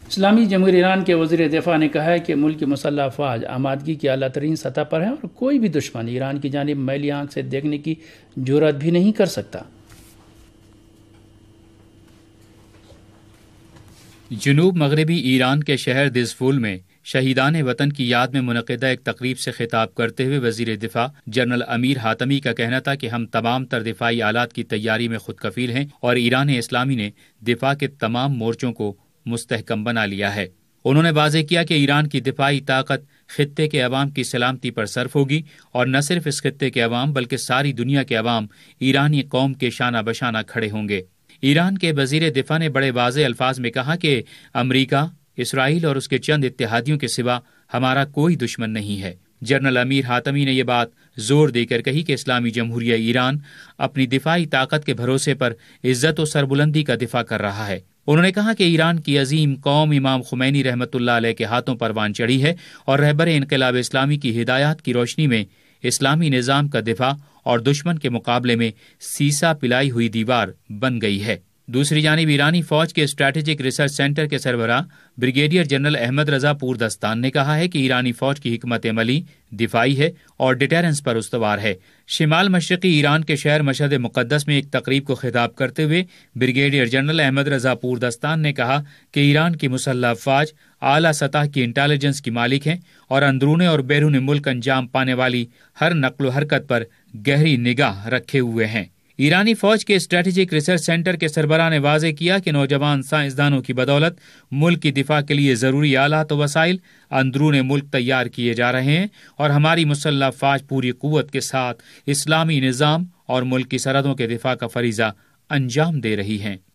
اسلامی جمہوریہ ایران کے وزیر دفاع نے کہا ہے کہ ملک کی مسلح افواج آمادگی کی اعلیٰ ترین سطح پر ہے اور کوئی بھی دشمن ایران کی جانب میلی آنکھ سے دیکھنے کی جرات بھی نہیں کر سکتا۔ جنوب مغربی ایران کے شہر دزفول میں شہیدان وطن کی یاد میں منعقدہ ایک تقریب سے خطاب کرتے ہوئے وزیر دفاع جنرل امیر حاتمی کا کہنا تھا کہ ہم تمام تر دفاعی آلات کی تیاری میں خود کفیل ہیں اور ایران اسلامی نے دفاع کے تمام مورچوں کو مستحکم بنا لیا ہے۔ انہوں نے واضح کیا کہ ایران کی دفاعی طاقت خطے کے عوام کی سلامتی پر صرف ہوگی اور نہ صرف اس خطے کے عوام بلکہ ساری دنیا کے عوام ایرانی قوم کے شانہ بشانہ کھڑے ہوں گے۔ ایران کے وزیر دفاع نے بڑے واضح الفاظ میں کہا کہ امریکہ، اسرائیل اور اس کے چند اتحادیوں کے سوا ہمارا کوئی دشمن نہیں ہے۔ جنرل امیر حاتمی نے یہ بات زور دے کر کہی کہ اسلامی جمہوریہ ایران اپنی دفاعی طاقت کے بھروسے پر عزت و سربلندی کا دفاع کر رہا ہے۔ انہوں نے کہا کہ ایران کی عظیم قوم امام خمینی رحمۃ اللہ علیہ کے ہاتھوں پروان چڑھی ہے اور رہبر انقلاب اسلامی کی ہدایات کی روشنی میں اسلامی نظام کا دفاع اور دشمن کے مقابلے میں سیسا پلائی ہوئی دیوار بن گئی ہے۔ دوسری جانب ایرانی فوج کے اسٹریٹجک ریسرچ سینٹر کے سربراہ brigadier general Ahmad Reza Pourdastan نے کہا ہے کہ ایرانی فوج کی حکمت عملی دفاعی ہے اور ڈیٹرنس پر استوار ہے۔ شمال مشرقی ایران کے شہر مشہد مقدس میں ایک تقریب کو خطاب کرتے ہوئے brigadier general Ahmad Reza Pourdastan نے کہا کہ ایران کی مسلح افواج اعلیٰ سطح کی انٹیلیجنس کی مالک ہیں اور اندرون اور بیرون ملک انجام پانے والی ہر نقل و حرکت پر گہری نگاہ رکھے ہوئے ہیں۔ ایرانی فوج کے اسٹریٹجک ریسرچ سینٹر کے سربراہ نے واضح کیا کہ نوجوان سائنسدانوں کی بدولت ملک کی دفاع کے لیے ضروری آلات و وسائل اندرون ملک تیار کیے جا رہے ہیں اور ہماری مسلح افواج پوری قوت کے ساتھ اسلامی نظام اور ملک کی سرحدوں کے دفاع کا فریضہ انجام دے رہی ہیں۔